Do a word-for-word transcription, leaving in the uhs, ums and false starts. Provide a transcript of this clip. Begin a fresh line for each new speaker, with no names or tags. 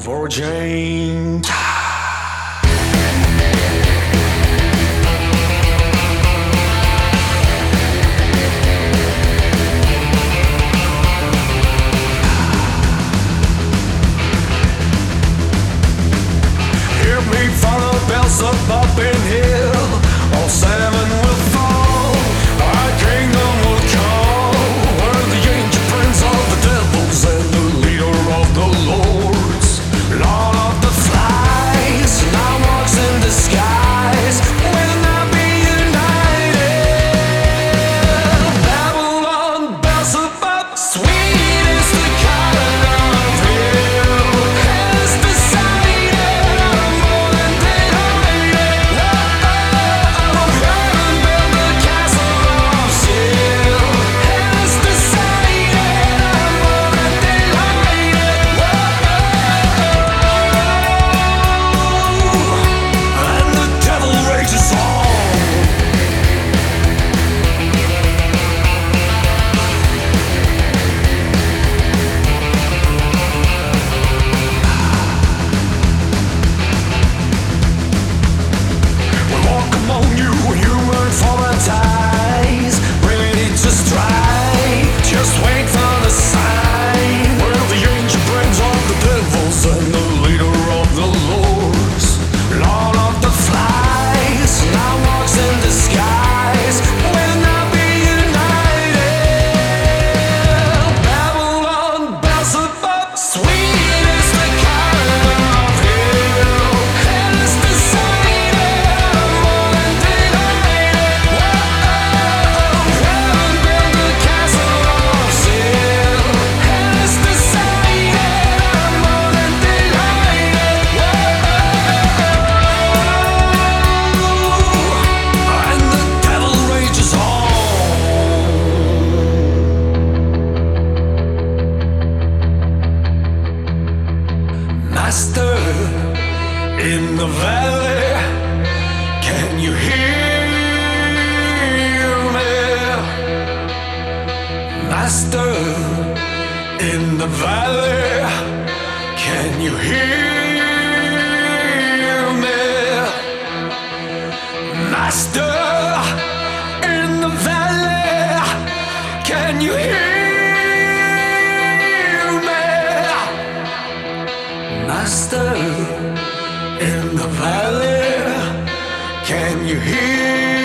for a change. Hear me for the bells of Bobbin Hill, all seven will fall, our kingdom will come, where the ancient prince of the devils and the leader of the lords, Lord of the flies, now walks in disguise, will not be united. Babylon, Beelzebub, sweet is the kind of hill, has decided I'm more than delighted. Oh, heaven built the castle of steel, has decided I'm more than delighted. And the devil rages on. We walk among you, human for the ties, ready to strike. Just wait for the sign. We're the ancient prince of the devils and the leader of the lords, Lord of the flies, now walks in disguise, will not be united. Babylon, Beelzebub, sweet is the kind of hill, has decided I'm more than delighted. Heaven built the castle of steel, has decided I'm more than delighted. And the devil rages on. Master, in the valley, can you hear me? Master, in the valley, can you hear me? Master, in the valley, can you hear me? Master, in the valley, can you hear